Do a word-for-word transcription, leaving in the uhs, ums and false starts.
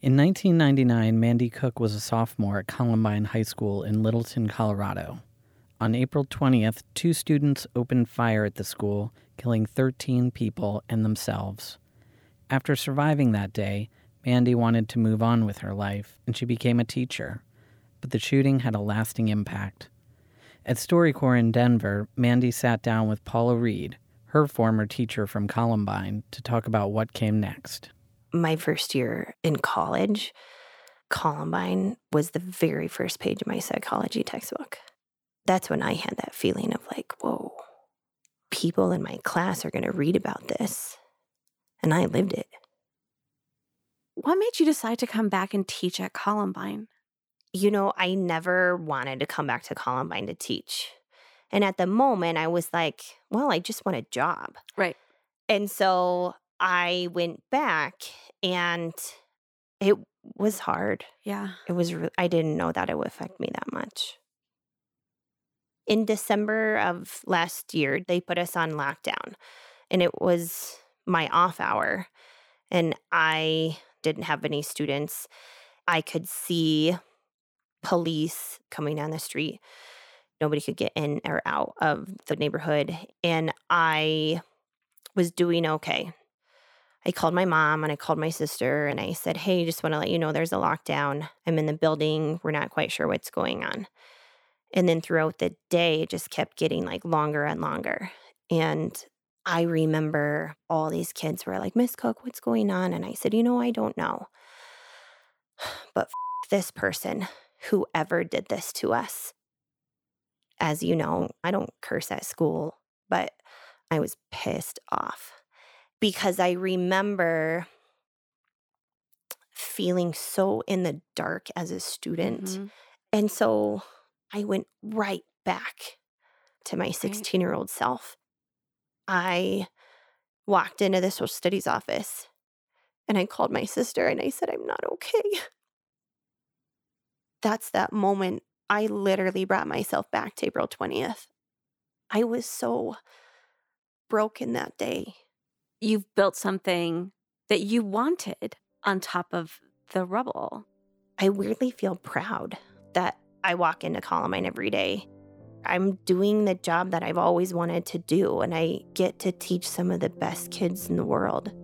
In nineteen ninety-nine, Mandy Cook was a sophomore at Columbine High School in Littleton, Colorado. On April twentieth, two students opened fire at the school, killing thirteen people and themselves. After surviving that day, Mandy wanted to move on with her life, and she became a teacher. But the shooting had a lasting impact. At StoryCorps in Denver, Mandy sat down with Paula Reed, her former teacher from Columbine, to talk about what came next. My first year in college, Columbine was the very first page of my psychology textbook. That's when I had that feeling of like, whoa, people in my class are going to read about this. And I lived it. What made you decide to come back and teach at Columbine? You know, I never wanted to come back to Columbine to teach. And at the moment, I was like, well, I just want a job. Right. And so I went back, and it was hard. Yeah. It was. Re- I didn't know that it would affect me that much. In December of last year, they put us on lockdown, and it was my off hour, and I didn't have any students. I could see police coming down the street. Nobody could get in or out of the neighborhood, and I was doing okay. I called my mom and I called my sister and I said, hey, just want to let you know there's a lockdown. I'm in the building. We're not quite sure what's going on. And then throughout the day, it just kept getting like longer and longer. And I remember all these kids were like, Miss Cook, what's going on? And I said, you know, I don't know. But f- this person, whoever did this to us. As you know, I don't curse at school, but I was pissed off because I remember feeling so in the dark as a student. Mm-hmm. And so I went right back to my sixteen-year-old self. I walked into the social studies office and I called my sister and I said, I'm not okay. That's that moment. I literally brought myself back to April twentieth. I was so broken that day. You've built something that you wanted on top of the rubble. I weirdly feel proud that I walk into Columbine every day. I'm doing the job that I've always wanted to do, and I get to teach some of the best kids in the world.